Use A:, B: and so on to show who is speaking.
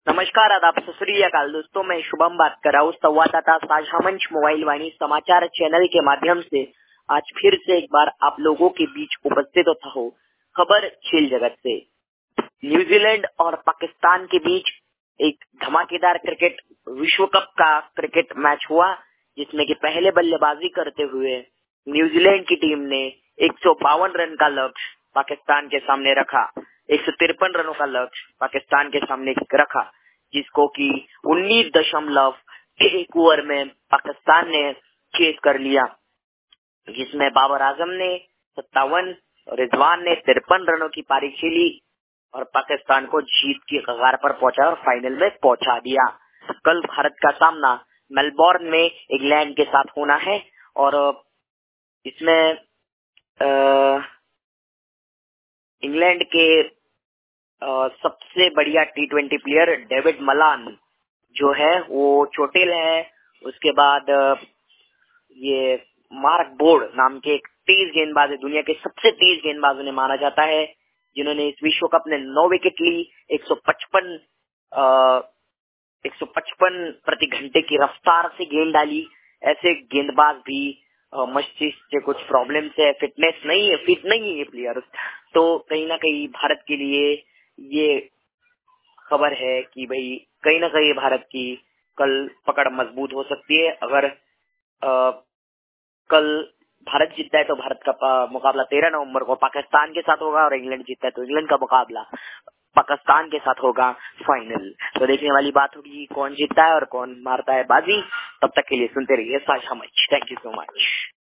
A: नमस्कार, आदाब, सत श्री अकाल दोस्तों। मैं शुभम बात कर रहा हूँ संवाददाता साझा मंच मोबाइल वाणी समाचार चैनल के माध्यम से आज फिर से एक बार आप लोगों के बीच उपस्थित होता हूँ। खबर खेल जगत से। न्यूजीलैंड और पाकिस्तान के बीच एक धमाकेदार क्रिकेट विश्व कप का क्रिकेट मैच हुआ, जिसमें कि पहले बल्लेबाजी करते हुए न्यूजीलैंड की टीम ने 152 रन का लक्ष्य पाकिस्तान के सामने रखा। 153 रनों का लक्ष्य पाकिस्तान के सामने रखा, जिसको कि 19.1 ओवर में पाकिस्तान ने चेज कर लिया, जिसमें बाबर आजम ने 57 और रिजवान ने 53 रनों की पारी खेली और पाकिस्तान को जीत की कगार पर पहुंचा और फाइनल में पहुंचा दिया। कल भारत का सामना मेलबोर्न में इंग्लैंड के साथ होना है और इसमें इंग्लैंड के सबसे बढ़िया T20 प्लेयर डेविड मलान जो है वो चोटिल है। उसके बाद ये मार्क बोर्ड नाम के एक तेज गेंदबाज है, दुनिया के सबसे तेज गेंदबाज उन्हें माना जाता है, जिन्होंने इस विश्व कप में 9 विकेट ली। 155 प्रति घंटे की रफ्तार से गेंद डाली। ऐसे गेंदबाज भी मस्तिष्क से कुछ प्रॉब्लम है, फिट नहीं है ये प्लेयर। तो कहीं ना कहीं भारत के लिए ये खबर है कि भाई कहीं ना कहीं भारत की कल पकड़ मजबूत हो सकती है। अगर कल भारत जीतता है तो भारत का मुकाबला 13 नवंबर को पाकिस्तान के साथ होगा और इंग्लैंड जीतता है तो इंग्लैंड का मुकाबला पाकिस्तान के साथ होगा फाइनल। तो देखने वाली बात होगी कौन जीतता है और कौन मारता है बाजी। तब तक के लिए सुनते रहिए Saajha Manch. Thank you so much.